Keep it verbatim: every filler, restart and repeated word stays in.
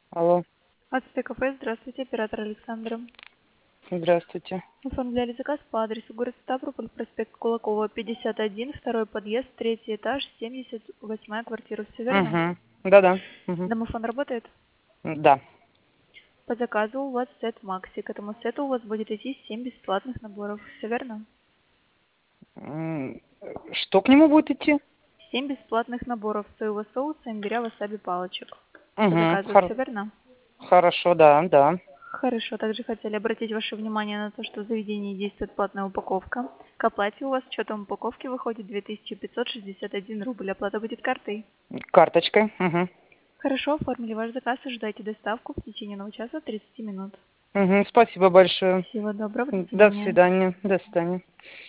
Алло, Ацтек кафе, здравствуйте, оператор Александра. здравствуйте. Оформляли заказ по адресу город Ставрополь, проспект Кулакова, пятьдесят один, второй подъезд, третий этаж, семьдесят восьмая квартира. Все верно? Угу. Да-да. Угу. Домофон работает? Да. По заказу у вас сет Макси. К этому сету у вас будет идти семь бесплатных наборов. Все верно? М, Что к нему будет идти? семь бесплатных наборов соевого соуса, имбиря, васаби, палочек. По Угу. заказу Хор- все верно? Хорошо, да, да. Хорошо. Также хотели обратить ваше внимание на то, что в заведении действует платная упаковка. К оплате у вас с учетом упаковки выходит две тысячи пятьсот шестьдесят один рубль. Оплата будет картой. Карточкой. Угу. Хорошо, оформили ваш заказ. Ожидайте доставку в течение одного часа тридцати минут. Угу. Спасибо большое. Всего доброго, до До свидания. свидания. До свидания.